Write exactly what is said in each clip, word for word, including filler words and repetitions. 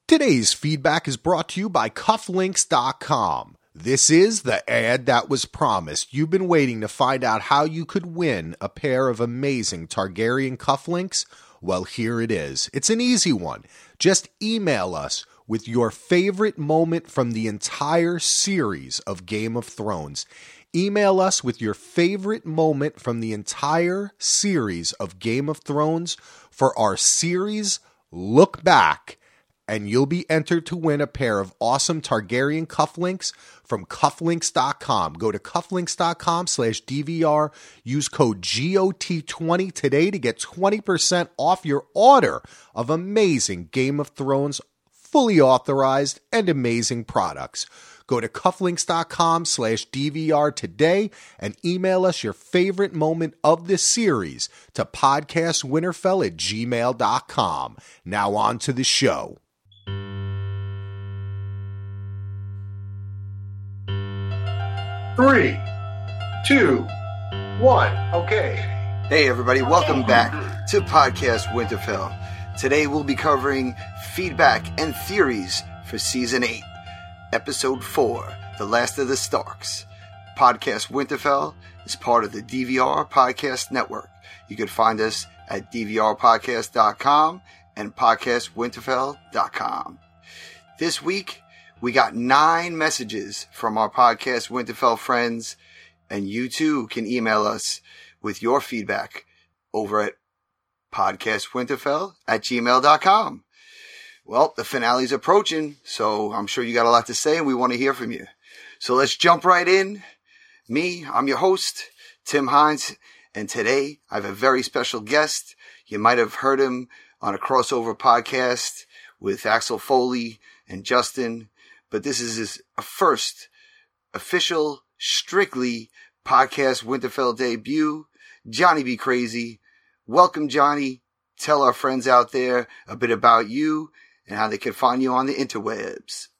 Today's feedback is brought to you by Cufflinks dot com. This is the ad that was promised. You've been waiting to find out how you could win a pair of amazing Targaryen cufflinks? Well, here it is. It's an easy one. Just email us with your favorite moment from the entire series of Game of Thrones. Email us with your favorite moment from the entire series of Game of Thrones for our series Look Back, and you'll be entered to win a pair of awesome Targaryen cufflinks from Cufflinks dot com. Go to Cufflinks dot com slash D V R. Use code G O T twenty today to get twenty percent off your order of amazing Game of Thrones, fully authorized, and amazing products. Go to Cufflinks dot com slash D V R today and email us your favorite moment of this series to podcastwinterfell at gmail dot com. Now on to the show. Three, two, one, okay. Hey everybody, welcome back to Podcast Winterfell. Today we'll be covering feedback and theories for Season eight, Episode four, The Last of the Starks. Podcast Winterfell is part of the D V R Podcast Network. You can find us at D V R podcast dot com and podcast winterfell dot com. This week, we got nine messages from our Podcast Winterfell friends, and you too can email us with your feedback over at podcastwinterfell at gmail dot com. Well, the finale's approaching, so I'm sure you got a lot to say and we want to hear from you. So let's jump right in. Me, I'm your host, Tim Hines, and today I have a very special guest. You might have heard him on a crossover podcast with Axel Foley and Justin, but this is his first official, strictly Podcast Winterfell debut, Johnny B. Crazy. Welcome, Johnny. Tell our friends out there a bit about you and how they can find you on the interwebs.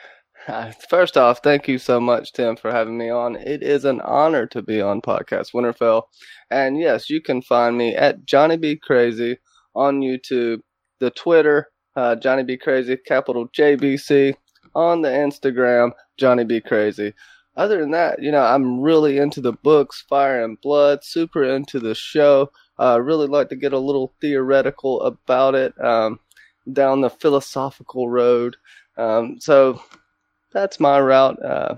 Uh, first off, thank you so much, Tim, for having me on. It is an honor to be on Podcast Winterfell. And yes, you can find me at Johnny B. Crazy on YouTube, the Twitter, uh, Johnny B. Crazy, capital J B C, on the Instagram, Johnny B. Crazy. Other than that, you know, I'm really into the books, Fire and Blood, super into the show. I uh, really like to get a little theoretical about it, um, down the philosophical road. Um, so that's my route. Uh,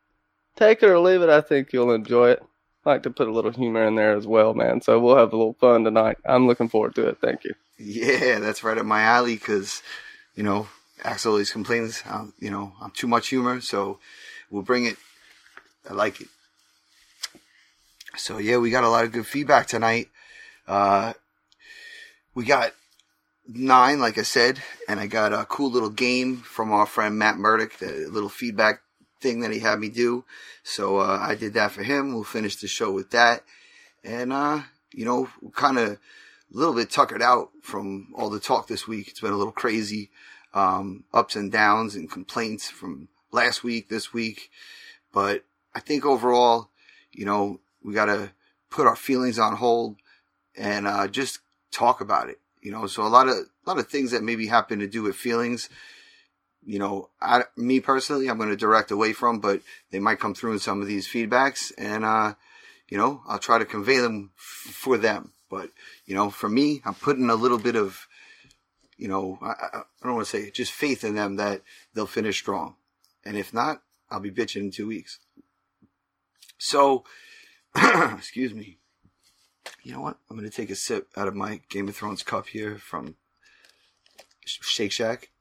take it or leave it. I think you'll enjoy it. I like to put a little humor in there as well, man. So we'll have a little fun tonight. I'm looking forward to it. Thank you. Yeah, that's right up my alley because, you know, Axel always complains, uh, you know, I'm too much humor, so we'll bring it. I like it. So, yeah, we got a lot of good feedback tonight. Uh, we got nine, like I said, and I got a cool little game from our friend Matt Murdock, the little feedback thing that he had me do. So, uh, I did that for him. We'll finish the show with that. And, uh, you know, kind of a little bit tuckered out from all the talk this week. It's been a little crazy. Um, ups and downs and complaints from last week, this week. But I think overall, you know, we got to put our feelings on hold and, uh, just talk about it. You know, so a lot of, a lot of things that maybe happen to do with feelings, you know, I, me personally, I'm going to direct away from, but they might come through in some of these feedbacks and, uh, you know, I'll try to convey them f- for them. But, you know, for me, I'm putting a little bit of, you know, I, I don't want to say just faith in them that they'll finish strong. And if not, I'll be bitching in two weeks. So, excuse me. You know what? I'm going to take a sip out of my Game of Thrones cup here from Shake Shack.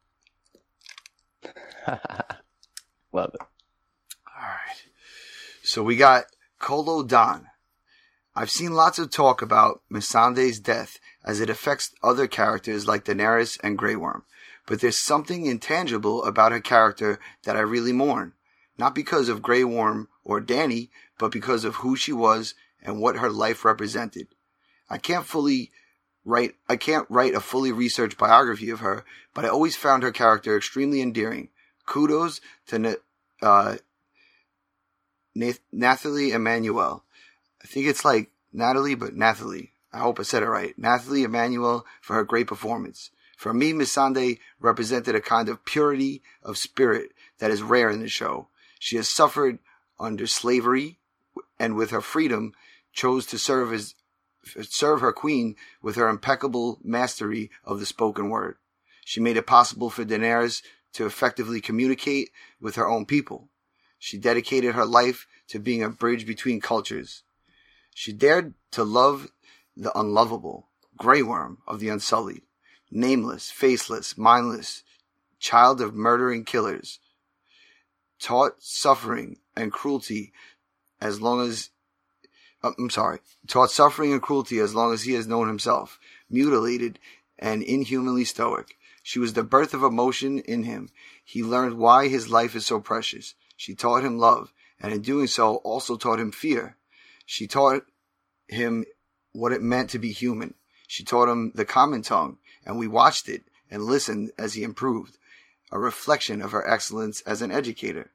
Love it. All right. So we got Colo Don. I've seen lots of talk about Missandei's death as it affects other characters like Daenerys and Grey Worm, but there's something intangible about her character that I really mourn, not because of Grey Worm or Dany, but because of who she was and what her life represented. I can't fully write, I can't write a fully researched biography of her, but I always found her character extremely endearing. Kudos to uh, Nathalie Emmanuel. I think it's like Natalie, but Nathalie. I hope I said it right. Nathalie Emmanuel for her great performance. For me, Missandei represented a kind of purity of spirit that is rare in the show. She has suffered under slavery, and with her freedom, chose to serve as serve her queen with her impeccable mastery of the spoken word. She made it possible for Daenerys to effectively communicate with her own people. She dedicated her life to being a bridge between cultures. She dared to love the unlovable, Grey Worm of the Unsullied, nameless, faceless, mindless, child of murdering killers, taught suffering and cruelty as long as uh, I'm sorry, taught suffering and cruelty as long as he has known himself, mutilated and inhumanly stoic. She was the birth of emotion in him. He learned why his life is so precious. She taught him love, and in doing so also taught him fear. She taught him what it meant to be human. She taught him the common tongue, and we watched it and listened as he improved, a reflection of her excellence as an educator.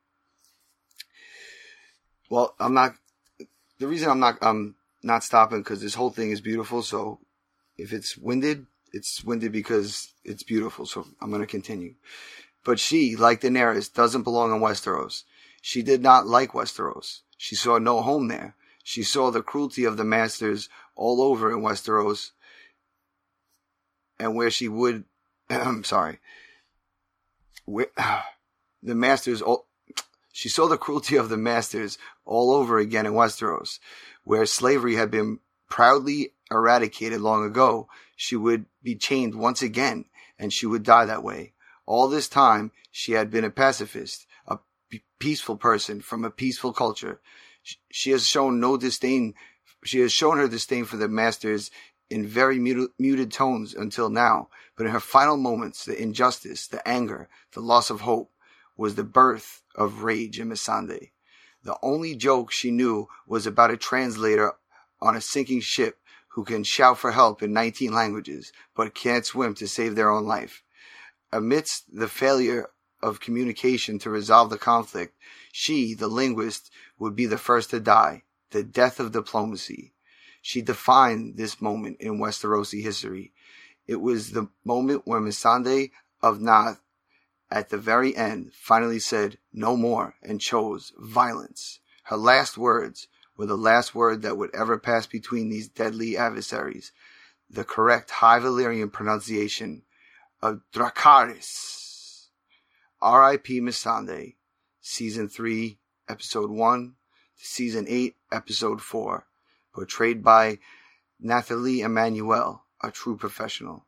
Well, I'm not, the reason I'm not, I'm not stopping because this whole thing is beautiful. So if it's winded, it's winded because it's beautiful. So I'm going to continue. But she, like Daenerys, doesn't belong in Westeros. She did not like Westeros. She saw no home there. She saw the cruelty of the masters all over in Westeros, and where she would, I'm sorry, where, the masters, all, she saw the cruelty of the masters all over again in Westeros, where slavery had been proudly eradicated long ago. She would be chained once again, and she would die that way. All this time, she had been a pacifist, a p- peaceful person from a peaceful culture. She has shown no disdain. She has shown her disdain for the masters in very muted, muted tones until now. But in her final moments, the injustice, the anger, the loss of hope was the birth of rage in Missandei. The only joke she knew was about a translator on a sinking ship who can shout for help in nineteen languages, but can't swim to save their own life. Amidst the failure of communication to resolve the conflict, she, the linguist, would be the first to die, the death of diplomacy. She defined this moment in Westerosi history. It was the moment when Missandei of Naath, at the very end, finally said no more and chose violence. Her last words were the last word that would ever pass between these deadly adversaries. The correct High Valyrian pronunciation of Dracarys. R I P Missandei, Season three, Episode one, Season eight, Episode four, portrayed by Nathalie Emmanuel, a true professional.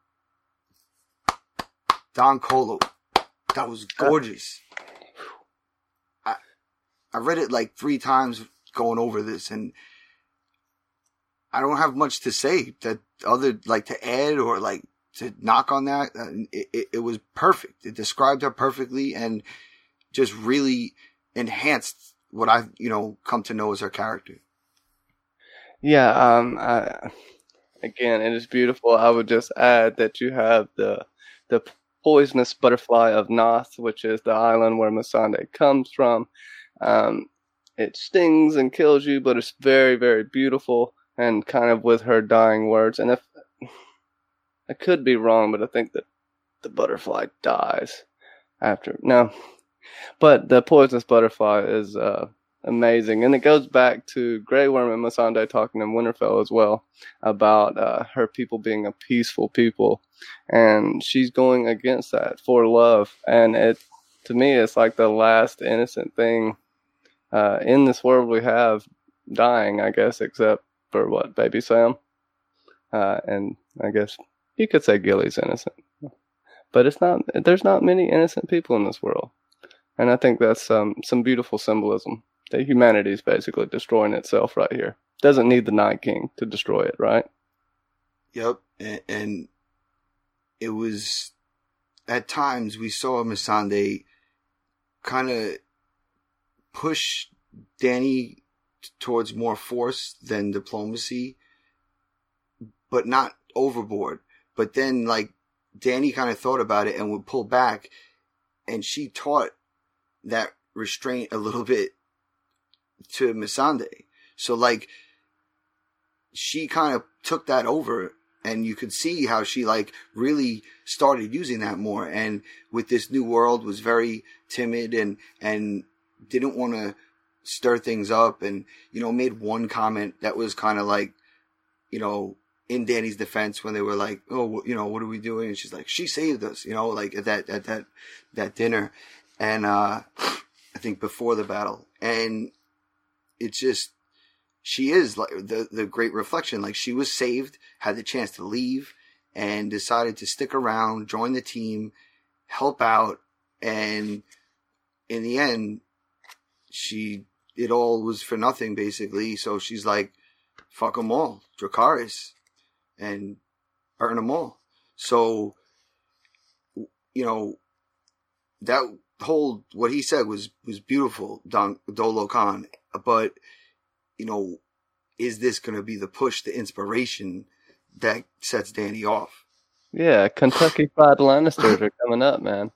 Don Colo, that was gorgeous. I I read it like three times going over this, and I don't have much to say that other, like, to add or like to knock on that. It, it, it was perfect. It described her perfectly and just really enhanced what I, you know, come to know as her character. Yeah, um, I, again, it is beautiful. I would just add that you have the the poisonous butterfly of Naath, which is the island where Missandei comes from. Um, it stings and kills you, but it's very, very beautiful, and kind of with her dying words. And if I could be wrong, but I think that the butterfly dies after. No, but the poisonous butterfly is uh, amazing, and it goes back to Grey Worm and Missandei talking in Winterfell as well about uh, her people being a peaceful people, and she's going against that for love. And it, to me, it's like the last innocent thing uh, in this world we have dying, I guess, except for what, Baby Sam, uh, and I guess you could say Gilly's innocent, but it's not. There's not many innocent people in this world, and I think that's um, some beautiful symbolism that humanity is basically destroying itself right here. Doesn't need the Night King to destroy it, right? Yep, and, and it was at times we saw Missandei kind of push Dany t- towards more force than diplomacy, but not overboard. But then, like, Dany kind of thought about it and would pull back, and she taught that restraint a little bit to Missandei. So, like, she kind of took that over and you could see how she like really started using that more. And with this new world, was very timid and and didn't want to stir things up. And you know, made one comment that was kind of like, you know, in Danny's defense when they were like, oh, you know, what are we doing? And she's like, she saved us, you know, like at that at that that dinner, and uh, I think before the battle, and it's just. She is like the, the great reflection. Like, she was saved, had the chance to leave, and decided to stick around, join the team, help out, and in the end, she it all was for nothing, basically. So she's like, fuck them all, Dracarys, and burn them all. So, you know, that whole, what he said was, was beautiful, Don, Dolo Khan, but you know, is this going to be the push, the inspiration that sets Danny off? Yeah, Kentucky Fried Lannisters are coming up, man.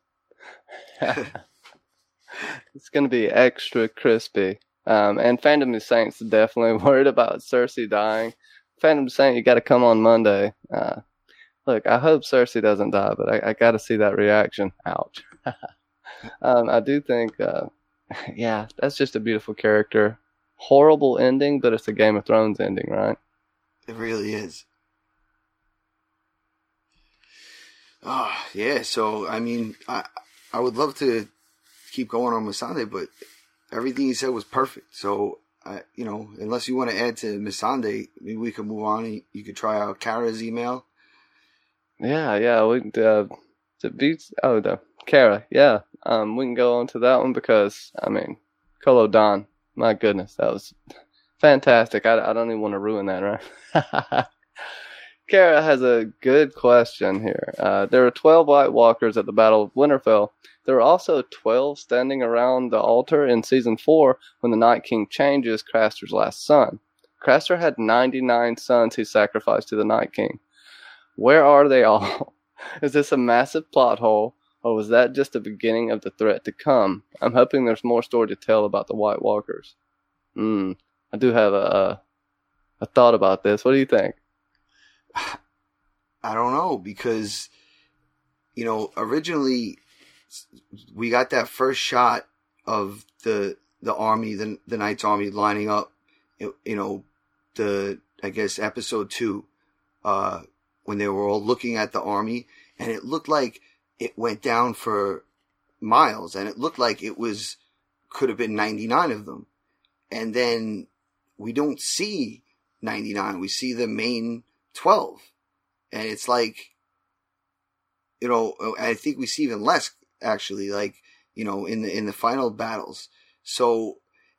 It's going to be extra crispy. Um, and Phantom of Saints is definitely worried about Cersei dying. Phantom of Saint, you got to come on Monday. Uh, look, I hope Cersei doesn't die, but I, I got to see that reaction. Ouch. um, I do think, uh, yeah, that's just a beautiful character. Horrible ending, but it's a Game of Thrones ending, right? It really is. Oh, yeah. So, I mean, I I would love to keep going on Missandei, but everything he said was perfect. So, I, you know, unless you want to add to Missandei, maybe we could move on. You could try out Kara's email. Yeah, yeah. We uh, it beats. Oh, the Kara. Yeah. Um, we can go on to that one because I mean, Colo Don. My goodness, that was fantastic. I, I don't even want to ruin that, right? Kara has a good question here. Uh, there were twelve White Walkers at the Battle of Winterfell. There were also twelve standing around the altar in Season four when the Night King changes Craster's last son. Craster had ninety-nine sons he sacrificed to the Night King. Where are they all? Is this a massive plot hole? Or was that just the beginning of the threat to come? I'm hoping there's more story to tell about the White Walkers. Hmm. I do have a, a a thought about this. What do you think? I don't know, because, you know, originally we got that first shot of the the army, the the Knight's army lining up. You know, the I guess episode two, uh, when they were all looking at the army, and it looked like it went down for miles, and it looked like it was, could have been ninety-nine of them. And then we don't see ninety-nine. We see the main twelve. And it's like, you know, I think we see even less, actually, like, you know, in the, in the final battles. So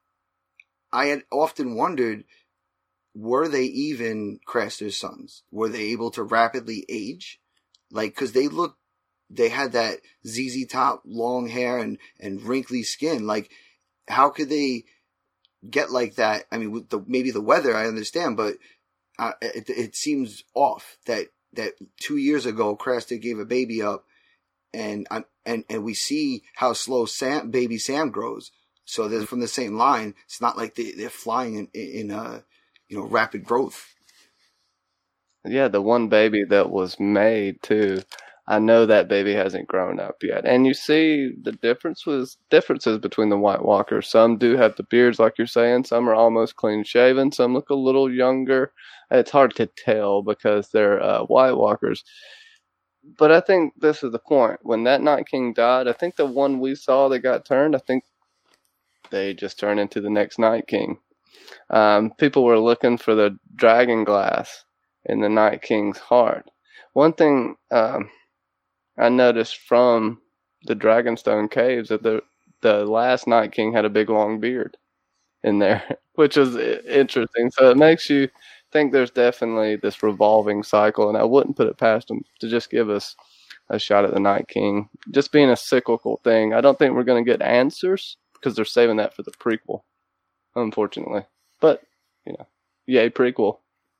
I had often wondered, were they even Craster's sons? Were they able to rapidly age? Like, cause they look, they had that Z Z top, long hair, and, and wrinkly skin. Like, how could they get like that? I mean, with the, maybe the weather, I understand, but uh, it, it seems off that, that two years ago, Craster gave a baby up, and and and we see how slow Sam, baby Sam grows. So they're from the same line. It's not like they, they're flying in, in uh, you know, rapid growth. Yeah, the one baby that was made too. I know that baby hasn't grown up yet. And you see the difference was differences between the White Walkers. Some do have the beards, like you're saying. Some are almost clean shaven. Some look a little younger. It's hard to tell because they're uh, White Walkers. But I think this is the point. When that Night King died, I think the one we saw that got turned, I think they just turned into the next Night King. Um, people were looking for the dragon glass in the Night King's heart. One thing um, I noticed from the Dragonstone caves that the the last Night King had a big long beard in there, which was interesting. So it makes you think there's definitely this revolving cycle, and I wouldn't put it past them to just give us a shot at the Night King, just being a cyclical thing. I don't think we're going to get answers because they're saving that for the prequel, unfortunately. But, you know, yay, prequel.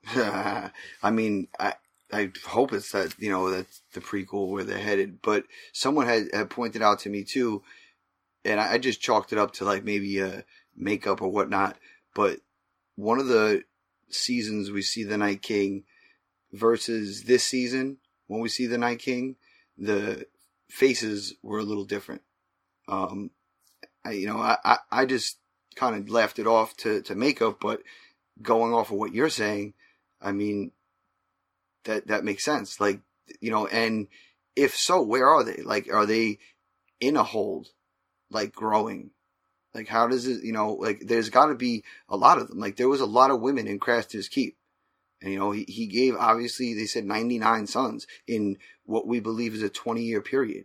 I mean, I I hope it's that, you know, that's the prequel where they're headed. But someone had, had pointed out to me too, and I, I just chalked it up to like maybe a makeup or whatnot. But one of the seasons we see the Night King, versus this season, when we see the Night King, the faces were a little different. Um, I, you know, I, I, I just kind of laughed it off to, to makeup, but going off of what you're saying, I mean, that, that makes sense. Like, you know, and if so, where are they? Like, are they in a hold, like growing? Like, how does it, you know, like, there's got to be a lot of them. Like, there was a lot of women in Craster's Keep. And, you know, he, he gave, obviously, they said ninety-nine sons in what we believe is a twenty-year period.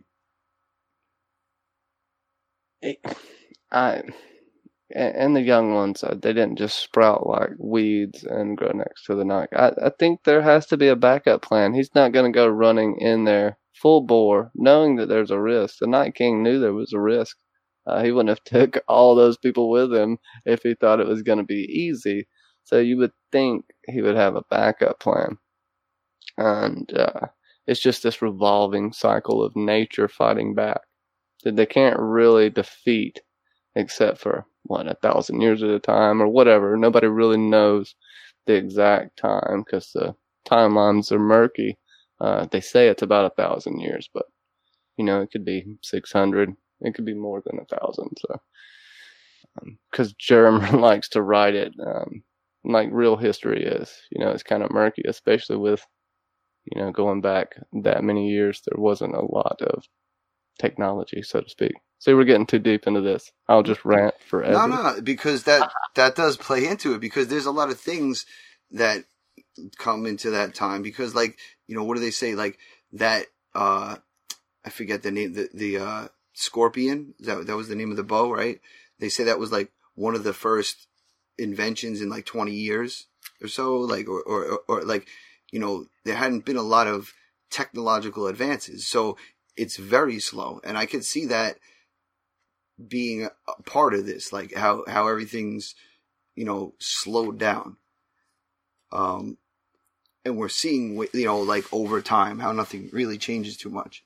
It, I, and the young ones, uh, they didn't just sprout like weeds and grow next to the night. I, I think there has to be a backup plan. He's not going to go running in there full bore, knowing that there's a risk. The Night King knew there was a risk. Uh, he wouldn't have took all those people with him if he thought it was going to be easy. So you would think he would have a backup plan. And uh, it's just this revolving cycle of nature fighting back that they can't really defeat except for, what, a thousand years at a time or whatever. Nobody really knows the exact time because the timelines are murky. Uh, they say it's about a thousand years, but, you know, it could be six hundred. It could be more than a thousand. So, because um, Germ likes to write it um, like real history is. You know, it's kind of murky, especially with, you know, going back that many years. There wasn't a lot of technology, so to speak. See, we're getting too deep into this. I'll just rant forever. No, no, because that that does play into it. Because there's a lot of things that come into that time. Because, like, you know, what do they say? Like that. Uh, I forget the name. The the uh, Scorpion. That that was the name of the bow, right? They say that was like one of the first inventions in like twenty years or so. Like or or, or, or like, you know, there hadn't been a lot of technological advances, so it's very slow. And I could see that being a part of this, like how, how everything's, you know, slowed down. Um, and we're seeing, you know, like over time, how nothing really changes too much.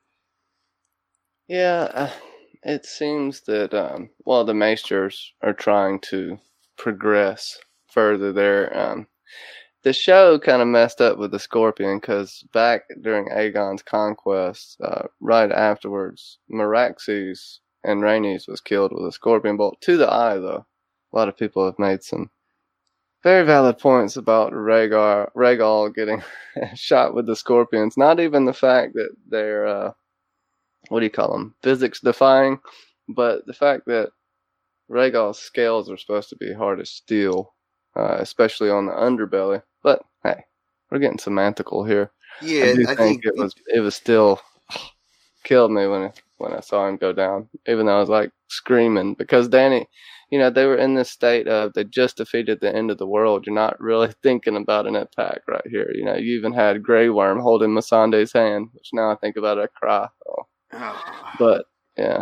Yeah, uh, it seems that, um, well, the Maesters are trying to progress further there. Um, the show kind of messed up with the Scorpion because back during Aegon's conquest, uh, right afterwards, Meraxes and Rhaenys was killed with a scorpion bolt to the eye, though. A lot of people have made some very valid points about Rhaegar, Rhaegal getting shot with the scorpions. Not even the fact that they're, uh, what do you call them, physics defying, but the fact that Rhaegal's scales are supposed to be hard as steel, uh, especially on the underbelly. But hey, we're getting semantical here. Yeah, I do I think, think it was it was still killed me when it, when I saw him go down. Even though I was like screaming because Dany, you know, they were in this state of they just defeated the end of the world. You're not really thinking about an attack right here. You know, you even had Grey Worm holding Missandei's hand, which now I think about it, I cry. Oh. Oh. But yeah,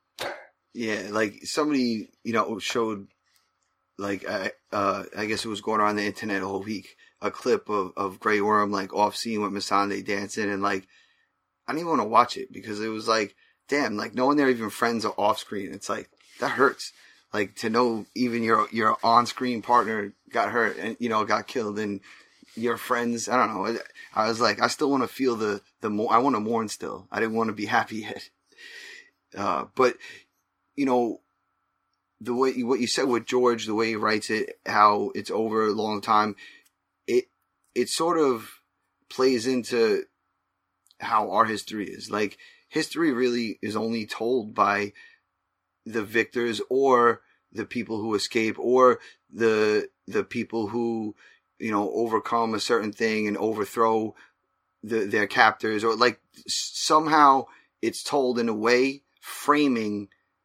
yeah, like somebody, you know, showed. Like, I, uh, I guess it was going on the internet a whole week, a clip of, of Grey Worm, like, off scene with Missandei dancing, and, like, I didn't even want to watch it, because it was like, damn, like, knowing they're even friends or off screen, it's like, that hurts. Like, to know even your, your on-screen partner got hurt, and, you know, got killed, and your friends, I don't know, I was like, I still want to feel the, the more, I want to mourn still. I didn't want to be happy yet. Uh, but, you know, the way what you said with George, the way he writes it, how it's over a long time, it it sort of plays into how our history is. Like, history really is only told by the victors or the people who escape or the the people who, you know, overcome a certain thing and overthrow the, their captors, or like somehow it's told in a way framing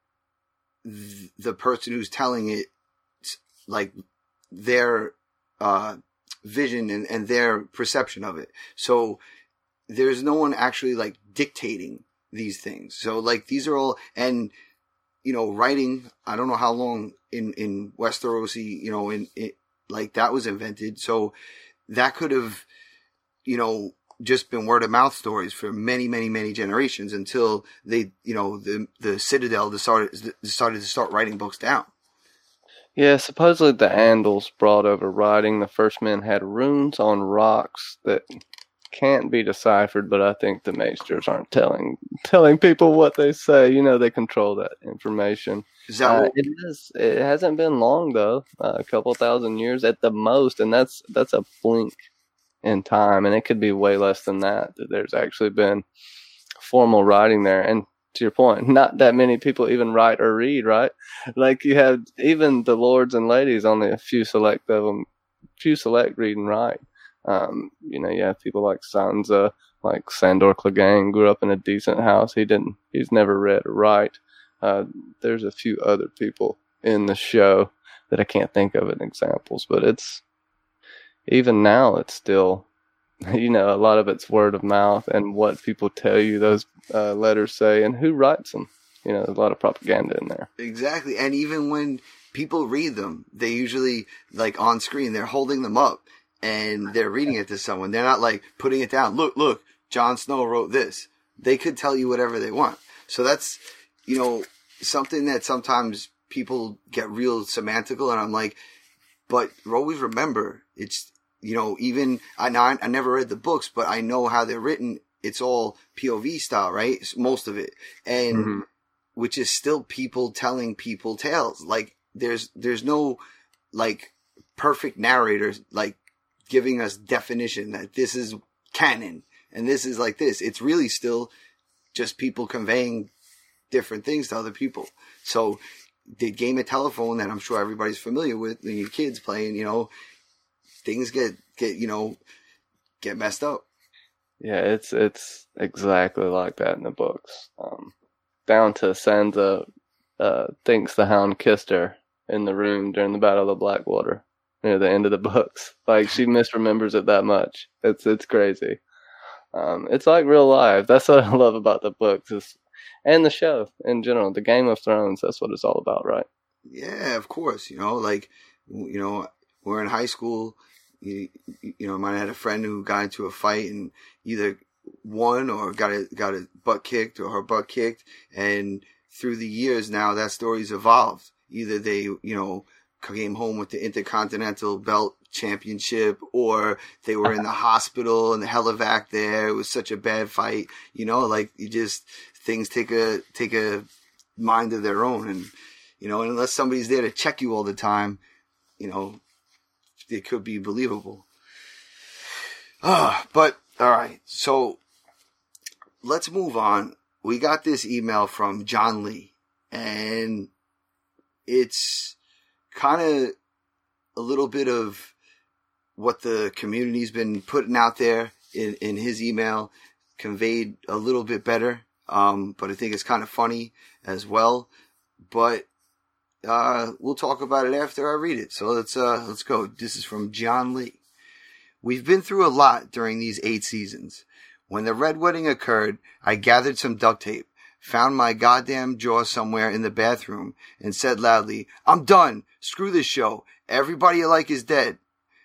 the person who's telling it, like, their uh, vision and, and their perception of it. So there's no one actually, like, dictating these things. So, like, these are all, and, you know, writing, I don't know how long in, in Westerosi, you know, in it, like, that was invented. So that could have, you know, just been word of mouth stories for many, many, many generations until they, you know, the the Citadel decided decided to start writing books down. Yeah, supposedly the Andals brought over writing. The first men had runes on rocks that can't be deciphered, but I think the maesters aren't telling telling people what they say. You know, they control that information. Is that Uh, what, it is. It hasn't been long though, uh, a couple thousand years at the most, and that's that's a blink in time, and it could be way less than that. That there's actually been formal writing there, and to your point, not that many people even write or read, right? Like you have even the lords and ladies, only a few select of them, few select read and write. Um, you know, you have people like Sansa, like Sandor Clegane, grew up in a decent house. He didn't, he's never read or write. Uh, there's a few other people in the show that I can't think of in examples, but it's, even now it's still, you know, a lot of it's word of mouth and what people tell you those uh, letters say and who writes them. You know, there's a lot of propaganda in there. exactly. And even when people read them, they usually, like on screen, they're holding them up and they're reading it to someone. They're not like putting it down. Look, look, Jon Snow wrote this. They could tell you whatever they want. So that's, you know, something that sometimes people get real semantical. And I'm like, but always remember, it's, you know, even, I, I, I never read the books, but I know how they're written. It's all P O V style, right? Most of it. And, mm-hmm. which is still people telling people tales. Like, there's, there's no, like, perfect narrators, like, giving us definition that this is canon and this is like this. It's really still just people conveying different things to other people. So the game of telephone that I'm sure everybody's familiar with, and your kids playing, you know, things get, get, you know, get messed up. Yeah, it's, it's exactly like that in the books. Um, down to Sansa, uh, thinks the Hound kissed her in the room during the Battle of the Blackwater near the end of the books. Like, she misremembers it that much. It's, it's crazy. Um, it's like real life. That's what I love about the books is, and the show in general, the Game of Thrones. That's what it's all about, right? Yeah, of course. You know, like, you know, we're in high school. You, you know, I might have had a friend who got into a fight and either won or got a, got a butt kicked or her butt kicked. And through the years now, that story's evolved. Either they, you know, came home with the Intercontinental Belt Championship, or they were in the hospital and the helivac there. It was such a bad fight. You know, like, you just, things take a, take a mind of their own. And, you know, unless somebody's there to check you all the time, you know, it could be believable. Ah, but, all right. So, let's move on. We got this email from John Lee, and it's kind of a little bit of what the community's been putting out there in, in his email, conveyed a little bit better. Um, but I think it's kind of funny as well. But uh, we'll talk about it after I read it. So let's uh, let's go. This is from John Lee. We've been through a lot during these eight seasons. When the Red Wedding occurred, I gathered some duct tape, found my goddamn jaw somewhere in the bathroom, and said loudly, "I'm done. Screw this show. Everybody you like is dead."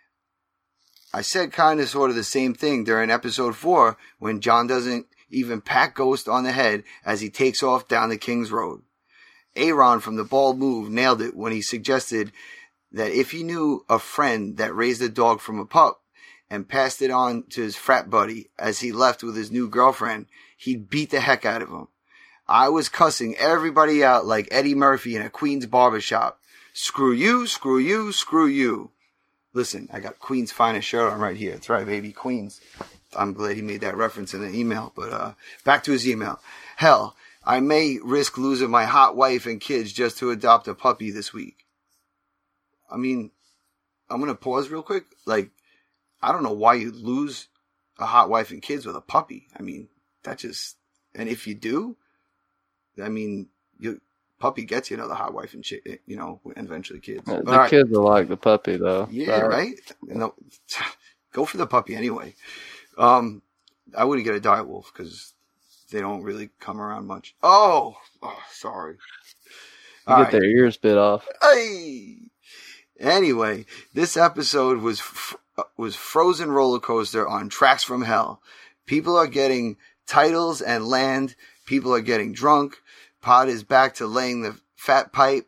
I said kind of sort of the same thing during episode four when Jon doesn't even pat Ghost on the head as he takes off down the King's Road. Aaron from The Bald Move nailed it when he suggested that if he knew a friend that raised a dog from a pup and passed it on to his frat buddy as he left with his new girlfriend, he'd beat the heck out of him. I was cussing everybody out like Eddie Murphy in a Queens barbershop. Screw you, screw you, screw you. Listen, I got Queen's finest shirt on right here. That's right, baby, Queens. I'm glad he made that reference in the email. But uh, back to his email. Hell, I may risk losing my hot wife and kids just to adopt a puppy this week. I mean, I'm going to pause real quick. Like, I don't know why you'd lose a hot wife and kids with a puppy. I mean, that just... And if you do, I mean, you... puppy gets you another hot wife and shit, you know, and eventually kids. The right. kids are like the puppy, though. Yeah, right? right? No, go for the puppy anyway. Um, I wouldn't get a dire wolf because they don't really come around much. Oh, oh sorry. You All get right. their ears bit off. Hey. Anyway, this episode was f- was Frozen Roller Coaster on tracks from hell. People are getting titles and land. People are getting drunk. Pod is back to laying the fat pipe.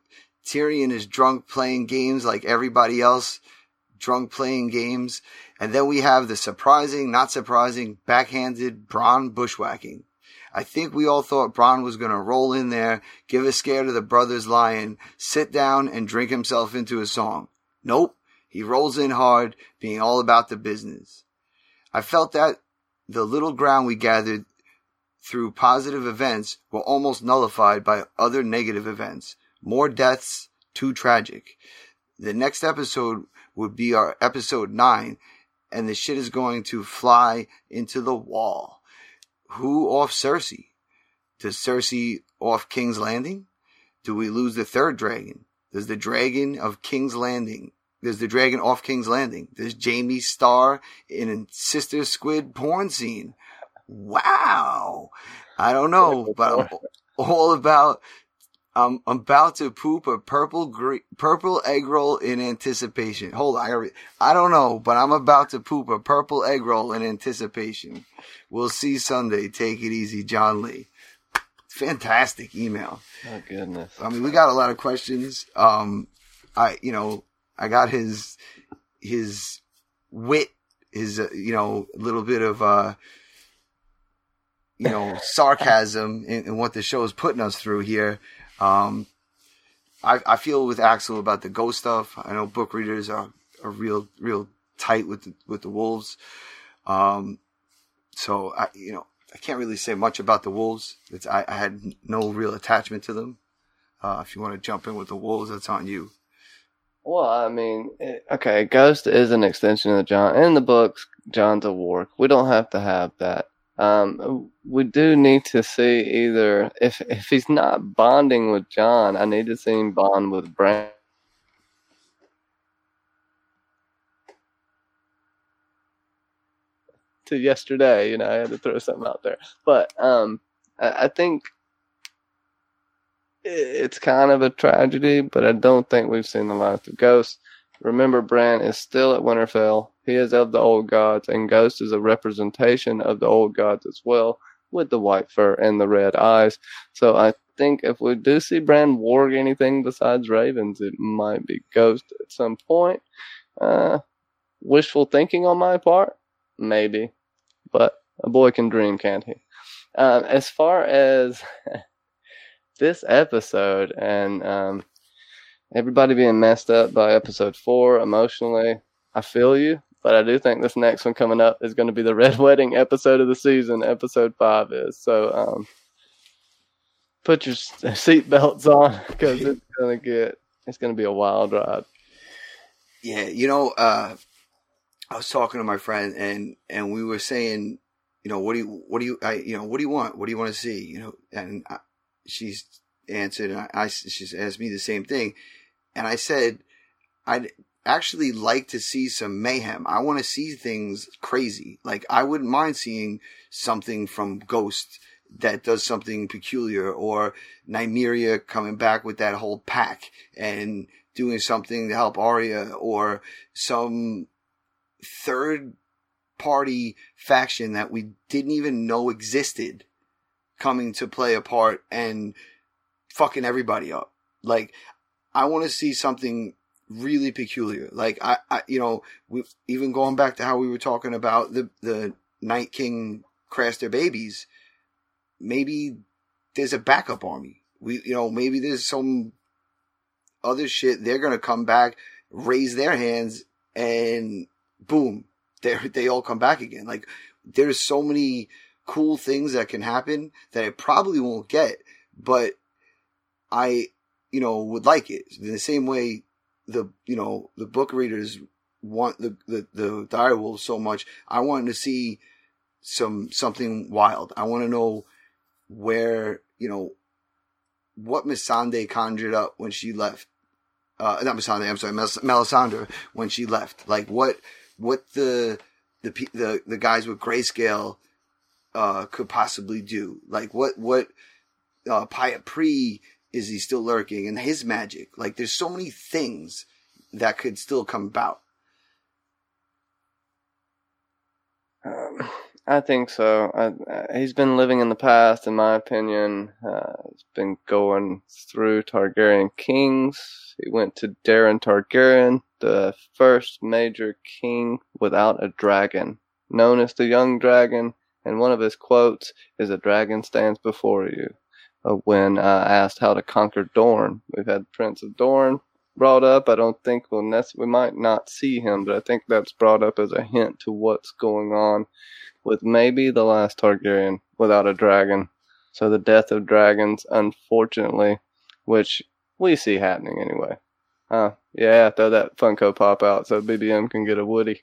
Tyrion is drunk playing games like everybody else, drunk playing games. And then we have the surprising, not surprising, backhanded Bronn bushwhacking. I think we all thought Bronn was going to roll in there, give a scare to the brothers Lion, sit down and drink himself into a song. Nope, he rolls in hard, being all about the business. I felt that the little ground we gathered through positive events were almost nullified by other negative events. More deaths, too tragic. The next episode would be our episode nine, and the shit is going to fly into the wall. Who off Cersei? Does Cersei off King's Landing? Do we lose the third dragon? Does the dragon of King's Landing, does the dragon off King's Landing? Does Jaime star in a Sister Squid porn scene? Wow. I don't know, but I'm all about, I'm about to poop a purple gre- purple egg roll in anticipation. Hold on. I, gotta, I don't know, but I'm about to poop a purple egg roll in anticipation. We'll see Sunday. Take it easy, John Lee. Fantastic email. Oh, goodness. I mean, we got a lot of questions. Um, I, you know, I got his, his wit, his, uh, you know, a little bit of, uh, you know, sarcasm in, in what the show is putting us through here. Um, I, I feel with Axel about the ghost stuff. I know book readers are, are real, real tight with the, with the wolves. Um, so I, you know, I can't really say much about the wolves. It's, I, I had no real attachment to them. Uh, if you want to jump in with the wolves, that's on you. Well, I mean, it, okay, Ghost is an extension of John. In the books, John's a Warwick. We don't have to have that. Um, we do need to see either, if if he's not bonding with John, I need to see him bond with Bran. To yesterday, you know, I had to throw something out there. But um, I, I think it's kind of a tragedy, but I don't think we've seen the last of Ghost. Remember, Bran is still at Winterfell. He is of the old gods, and Ghost is a representation of the old gods as well, with the white fur and the red eyes. So I think if we do see Bran warg anything besides ravens, it might be Ghost at some point. Uh, wishful thinking on my part? Maybe. But a boy can dream, can't he? Um, as far as this episode and um, everybody being messed up by episode four emotionally, I feel you. But I do think this next one coming up is going to be the Red Wedding episode of the season. Episode five is. So um, put your seatbelts on because it's going to get, it's going to be a wild ride. Yeah, you know, uh, I was talking to my friend and, and we were saying, you know, what do you, what do you, I, you know, what do you want? What do you want to see? You know, and I, she's answered, and I, I, she's asked me the same thing. And I said, I'd actually like to see some mayhem. I want to see things crazy. Like, I wouldn't mind seeing something from Ghost that does something peculiar, or Nymeria coming back with that whole pack and doing something to help Arya, or some third party faction that we didn't even know existed coming to play a part and fucking everybody up. Like, I want to see something really peculiar. Like, I, I you know, we even going back to how we were talking about the, the Night King crashed their babies. Maybe there's a backup army. We, you know, maybe there's some other shit. They're going to come back, raise their hands, and boom, they they all come back again. Like, there's so many cool things that can happen that I probably won't get, but I, you know, would like it. In the same way, the, you know, the book readers want the, the, the direwolves so much. I wanted to see some, something wild. I want to know where, you know, what Missandei conjured up when she left. Uh, not Missandei, I'm sorry, Mel- Melisandre when she left. Like, what, what the, the, the, the guys with grayscale, uh, could possibly do. Like, what, what, uh, Pyat Pree, is he still lurking, and his magic. Like, there's so many things that could still come about. Um, I think so. I, he's been living in the past, in my opinion. Uh, he's been going through Targaryen kings. He went to Daeron Targaryen, the first major king without a dragon, known as the Young Dragon. And one of his quotes is, "A dragon stands before you." Uh, when uh, asked how to conquer Dorne, we've had Prince of Dorne brought up. I don't think we'll nec- we might not see him, but I think that's brought up as a hint to what's going on with maybe the last Targaryen without a dragon. So the death of dragons, unfortunately, which we see happening anyway. Uh, yeah, throw that Funko Pop out so B B M can get a Woody.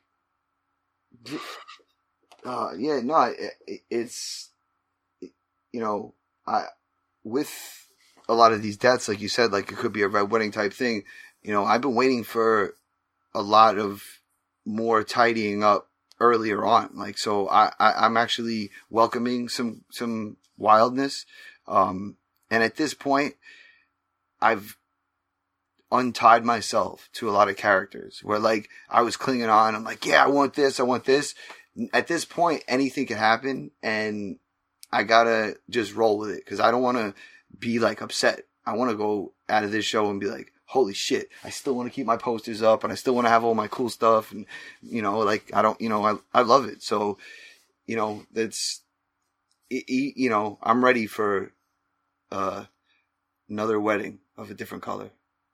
Uh, yeah, no, it, it's, you know, I, with a lot of these deaths, like you said, like it could be a Red Wedding type thing. You know, I've been waiting for a lot of more tidying up earlier on. Like, so I, I, I'm actually welcoming some, some wildness. Um, and at this point, I've untied myself to a lot of characters where like I was clinging on. I'm like, yeah, I want this. I want this. At this point, anything can happen and I gotta just roll with it. Cause I don't want to be like upset. I want to go out of this show and be like, holy shit, I still want to keep my posters up and I still want to have all my cool stuff. And, you know, like, I don't, you know, I, I love it. So, you know, that's, it, it, you know, I'm ready for, uh, another wedding of a different color.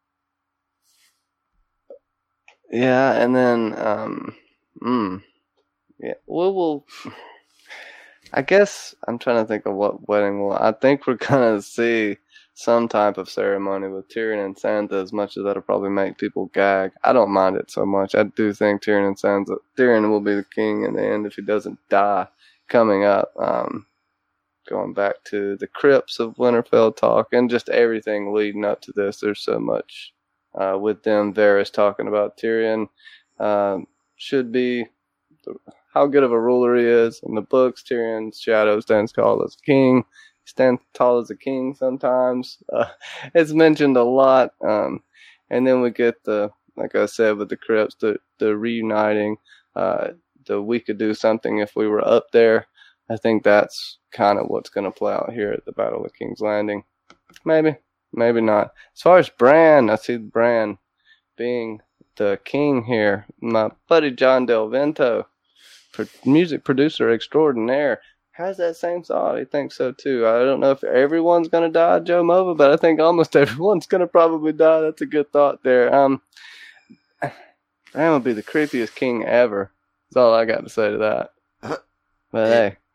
Yeah. And then, um, mm, yeah, we will, I guess I'm trying to think of what wedding will, I think we're going to see some type of ceremony with Tyrion and Sansa, as much as that'll probably make people gag. I don't mind it so much. I do think Tyrion and Sansa, Tyrion will be the king in the end if he doesn't die coming up. Um, going back to the crypts of Winterfell talk and just everything leading up to this. There's so much uh, with them. Varys talking about Tyrion um, should be how good of a ruler he is. In the books, Tyrion's shadow stands tall as king. Stand tall as a king sometimes. Uh, it's mentioned a lot. Um, and then we get the, like I said, with the crypts, the, the reuniting, uh, the we could do something if we were up there. I think that's kind of what's going to play out here at the Battle of King's Landing. Maybe, maybe not. As far as Bran, I see Bran being the king here. My buddy John Del Vento, music producer extraordinaire, has that same thought. He thinks so too. I don't know if everyone's going to die, Joe Mova, but I think almost everyone's going to probably die. That's a good thought there. Um, Bran would be the creepiest king ever. That's all I got to say to that. But yeah. hey.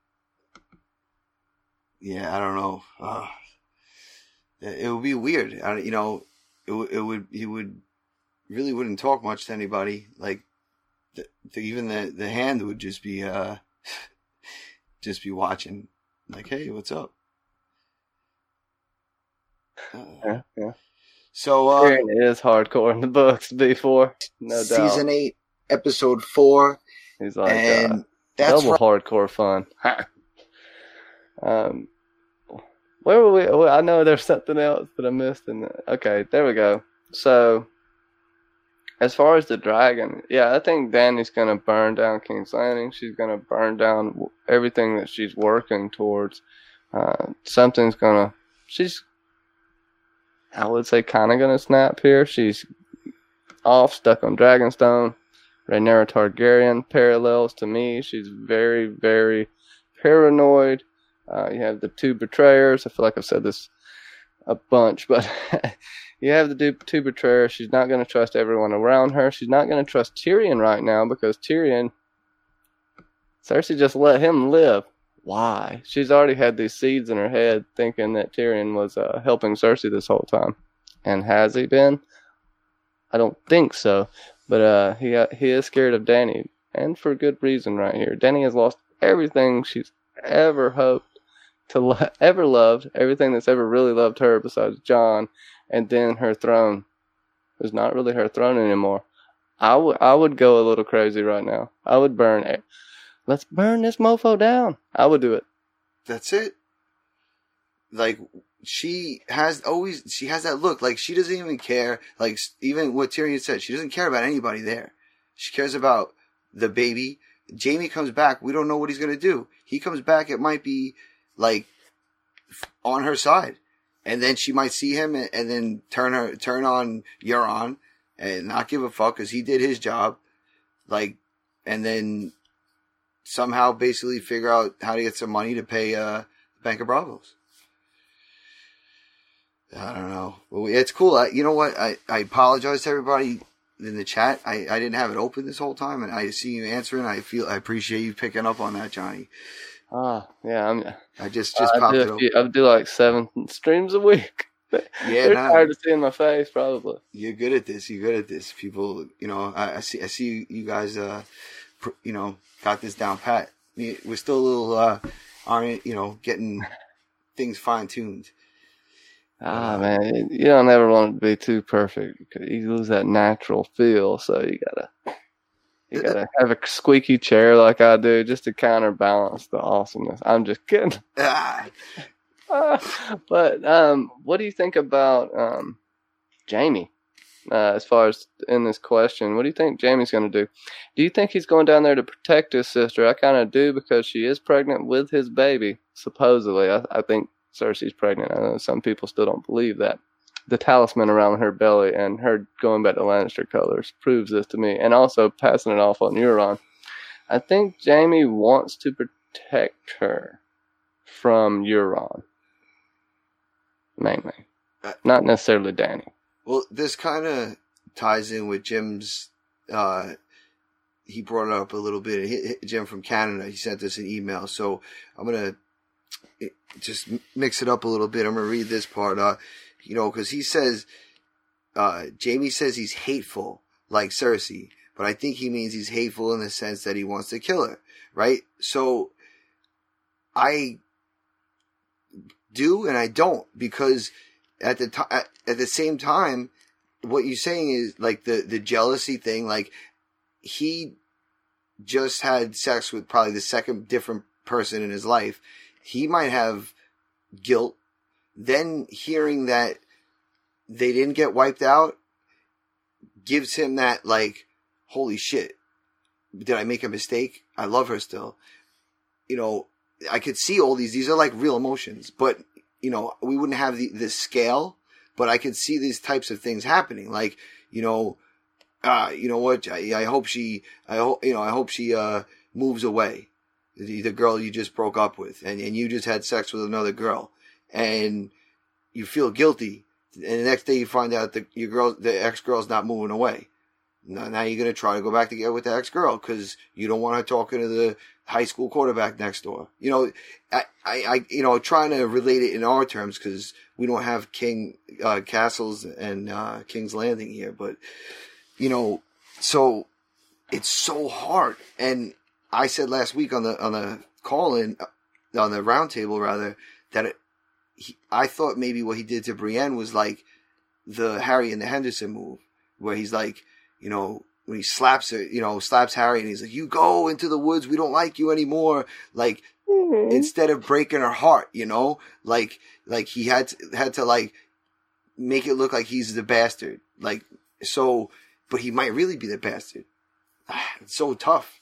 Yeah, I don't know. Uh, it would be weird. I, you know, it, it would, he would, really wouldn't talk much to anybody. Like, the, the, even the, the hand would just be, uh, just be watching, like, hey, what's up? Uh, yeah, yeah. So, uh, Tyrion is hardcore in the books before, no doubt. Season eight, episode four. He's like, and uh, that's double right. hardcore fun. um, where were we? Oh, I know there's something else that I missed. In the, okay, there we go. So, as far as the dragon, yeah, I think Dany's going to burn down King's Landing. She's going to burn down everything that she's working towards. Uh, something's going to, she's, I would say, kind of going to snap here. She's off, stuck on Dragonstone. Rhaenyra Targaryen parallels to me. She's very, very paranoid. Uh, you have the two betrayers. I feel like I've said this a bunch, but you have the two betrayers. She's not going to trust everyone around her. She's not going to trust Tyrion right now because Tyrion, Cersei just let him live. Why? She's already had these seeds in her head thinking that Tyrion was uh, helping Cersei this whole time. And has he been? I don't think so. But uh, he uh, he is scared of Dany. And for good reason right here. Dany has lost everything she's ever hoped to lo- ever loved. Everything that's ever really loved her besides Jon. And then her throne is not really her throne anymore. I would I would go a little crazy right now. I would burn it. Let's burn this mofo down. I would do it. That's it. Like, she has always, she has that look. Like, she doesn't even care. Like, even what Tyrion said, she doesn't care about anybody there. She cares about the baby, Jamie comes back, we don't know what he's going to do. He comes back, it might be like on her side. And then she might see him and, and then turn her, turn on Euron and not give a fuck because he did his job. Like, and then somehow basically figure out how to get some money to pay uh, Bank of Bravos. I don't know. But it's cool. I, you know what? I, I apologize to everybody in the chat. I, I didn't have it open this whole time, and I see you answering. I feel I appreciate you picking up on that, Johnny. Ah, yeah. I'm, I just just I popped do it a open. few, I do like seven streams a week. Yeah, They're nah, tired of seeing my face, probably. you're good at this. You're good at this. People, you know, I, I see. I see you guys. Uh, pr- you know, got this down pat. We're still a little, uh, aren't you know, getting things fine tuned. Ah, man, you don't ever want it to be too perfect because you lose that natural feel. So you gotta, you gotta have a squeaky chair like I do just to counterbalance the awesomeness. I'm just kidding. Ah, Uh, but um, what do you think about um, Jamie? Uh, as far as in this question, what do you think Jamie's going to do? Do you think he's going down there to protect his sister? I kind of do because she is pregnant with his baby, supposedly. I, I think Cersei's pregnant. I know some people still don't believe that. The talisman around her belly and her going back to Lannister colors proves this to me. And also passing it off on Euron. I think Jamie wants to protect her from Euron. Mainly. Not necessarily Danny. well, this kind of ties in with Jim's. Uh, he brought it up a little bit. He, Jim from Canada. He sent us an email, so I'm gonna just mix it up a little bit. I'm gonna read this part. Uh, you know, because he says, uh, Jamie says he's hateful like Cersei, but I think he means he's hateful in the sense that he wants to kill her, right? So I do and I don't, because at the time, at, at the same time, what you're saying is like the, the jealousy thing. Like he just had sex with probably the second different person in his life. He might have guilt. Then hearing that they didn't get wiped out gives him that like, holy shit, did I make a mistake? I love her still. You know, I could see all these, these are like real emotions, but you know, we wouldn't have the, this scale, but I could see these types of things happening. Like, you know, uh, you know what? I, I hope she, I hope, you know, I hope she, uh, moves away. The, the girl you just broke up with and, and you just had sex with another girl and you feel guilty. And the next day you find out that your girl, the ex-girl's not moving away. Now, now you're going to try to go back together with the ex-girl because you don't want her talking to the high school quarterback next door. You know, I, I, I you know, trying to relate it in our terms because we don't have King, uh, Castles and, uh, King's Landing here, but, you know, so it's so hard. And I said last week on the, on the call in, on the round table rather, that it, he, I thought maybe what he did to Brienne was like the Harry and the Henderson move where he's like, you know, when he slaps her, you know, slaps Harry and he's like, you go into the woods. We don't like you anymore. Like, mm-hmm. Instead of breaking her heart, you know, like, like he had to, had to like make it look like he's the bastard. Like, so, but he might really be the bastard. It's so tough.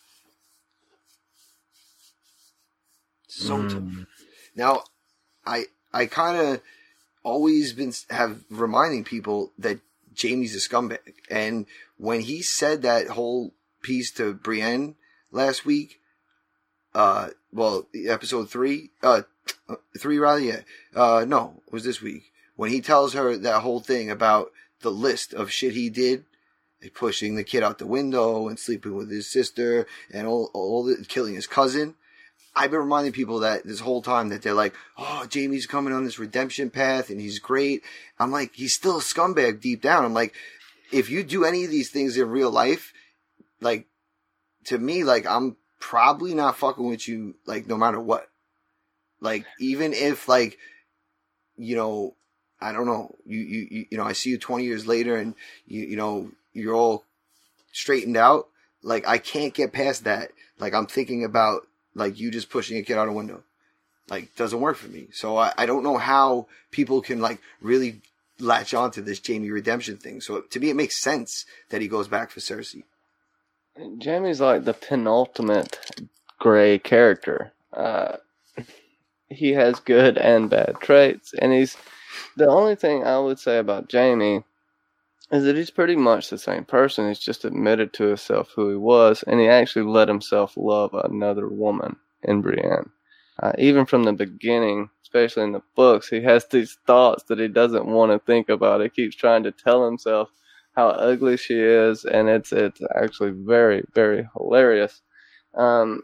So mm. tough. Now, I, I kind of always been, have reminding people that Jamie's a scumbag. And when he said that whole piece to Brienne last week, uh, well, episode three, uh, three rather, yeah, uh, no, it was this week. When he tells her that whole thing about the list of shit he did, like pushing the kid out the window and sleeping with his sister and all, all the, killing his cousin. I've been reminding people that this whole time that they're like, oh, Jamie's coming on this redemption path and he's great. I'm like, he's still a scumbag deep down. I'm like, if you do any of these things in real life, like, to me, like, I'm probably not fucking with you, like, no matter what. Like, even if, like, you know, I don't know, you, you, you know, I see you twenty years later and, you, you know, you're all straightened out. Like, I can't get past that. Like, I'm thinking about, like, you just pushing a kid out a window. Like, doesn't work for me. So I, I don't know how people can, like, really latch onto this Jamie redemption thing. So to me, it makes sense that he goes back for Cersei. Jaime's like the penultimate gray character. Uh, he has good and bad traits, and he's the only thing I would say about Jaime is that he's pretty much the same person. He's just admitted to himself who he was, and he actually let himself love another woman in Brienne. Uh, even from the beginning, especially in the books, he has these thoughts that he doesn't want to think about. He keeps trying to tell himself how ugly she is, and it's it's actually very, very hilarious. Um,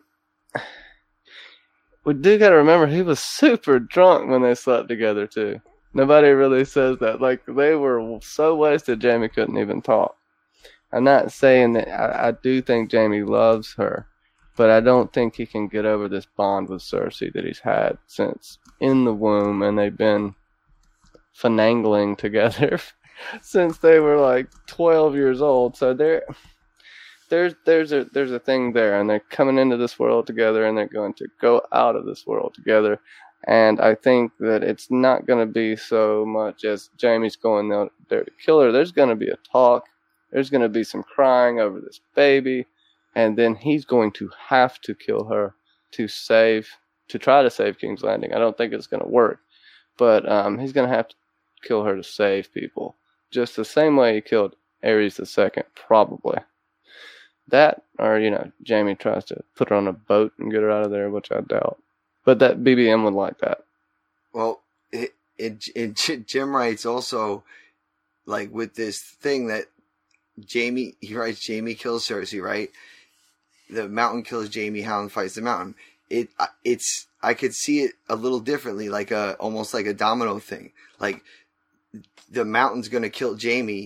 we do got to remember he was super drunk when they slept together too. Nobody really says that. Like, they were so wasted, Jaime couldn't even talk. I'm not saying that I, I do think Jaime loves her, but I don't think he can get over this bond with Cersei that he's had since in the womb, and they've been finagling together since they were like twelve years old. So there, there's there's a there's a thing there, and they're coming into this world together, and they're going to go out of this world together. And I think that it's not going to be so much as Jaime's going there to kill her. There's going to be a talk. There's going to be some crying over this baby. And then he's going to have to kill her to save, to try to save King's Landing. I don't think it's going to work. But um, he's going to have to kill her to save people. Just the same way he killed Aerys the Second, probably. That, or, you know, Jaime tries to put her on a boat and get her out of there, which I doubt. But that B B M would like that. Well, it, it, it, Jim writes also, like, with this thing that Jaime, he writes Jaime kills Cersei, right? The mountain kills Jaime, Hound fights the mountain. It, it's, I could see it a little differently, like a, almost like a domino thing. Like, the mountain's gonna kill Jaime,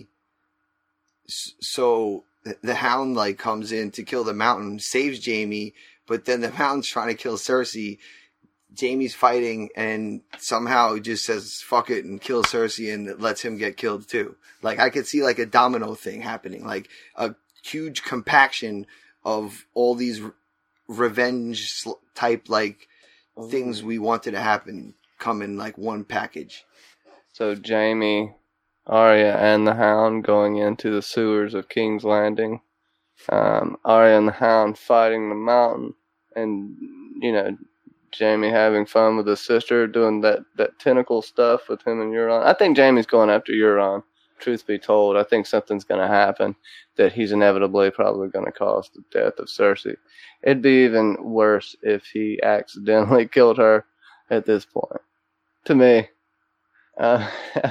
so the Hound, like, comes in to kill the mountain, saves Jaime, but then the mountain's trying to kill Cersei. Jaime's fighting and somehow just says fuck it and kills Cersei and lets him get killed too. Like, I could see like a domino thing happening, like a huge compaction of all these re- revenge type like oh. things we wanted to happen come in like one package. So Jaime, Arya, and the Hound going into the sewers of King's Landing. Um, Arya and the Hound fighting the mountain, and you know, Jaime having fun with his sister, doing that, that tentacle stuff with him and Euron. I think Jaime's going after Euron, truth be told. I think something's going to happen that he's inevitably probably going to cause the death of Cersei. It'd be even worse if he accidentally killed her at this point. To me. Uh,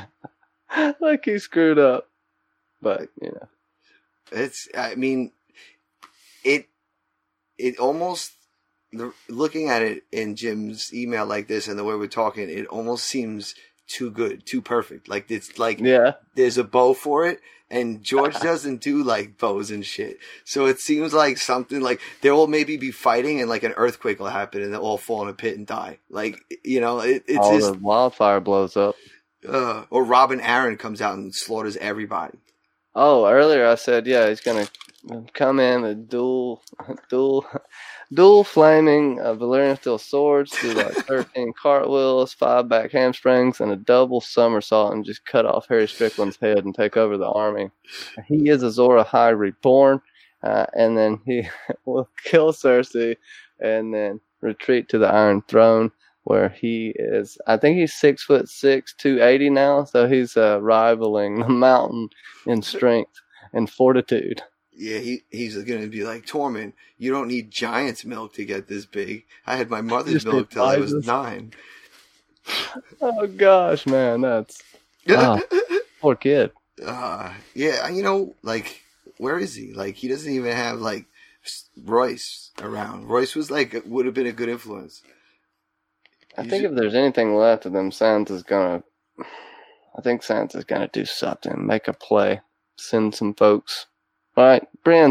like he screwed up. But, you know. It's, I mean, it, it almost, looking at it in Jim's email like this and the way we're talking, it almost seems too good, too perfect. Like, it's like, yeah, there's a bow for it, and George doesn't do like bows and shit. So it seems like something like they'll maybe be fighting and like an earthquake will happen and they'll all fall in a pit and die. Like, you know, it, it's all just the wildfire blows up. Uh, or Robin Aaron comes out and slaughters everybody. Oh, earlier I said, yeah, he's gonna come in with dual, dual, dual flaming uh, Valyrian steel swords, do like thirteen cartwheels, five back handsprings, and a double somersault, and just cut off Harry Strickland's head and take over the army. He is Azor Ahai reborn, uh, and then he will kill Cersei, and then retreat to the Iron Throne, where he is, I think he's six foot six, two eighty now, so he's uh, rivaling the mountain in strength and fortitude. Yeah, he he's going to be like, Tormund, you don't need giant's milk to get this big. I had my mother's milk till I was nine. Oh gosh, man, that's oh, poor kid. Uh, yeah, you know, like, where is he? Like, he doesn't even have like Royce around. Royce was like would have been a good influence. I think if there's anything left of them, Sansa's gonna. I think Sansa's gonna do something, make a play, send some folks. All right, Brienne.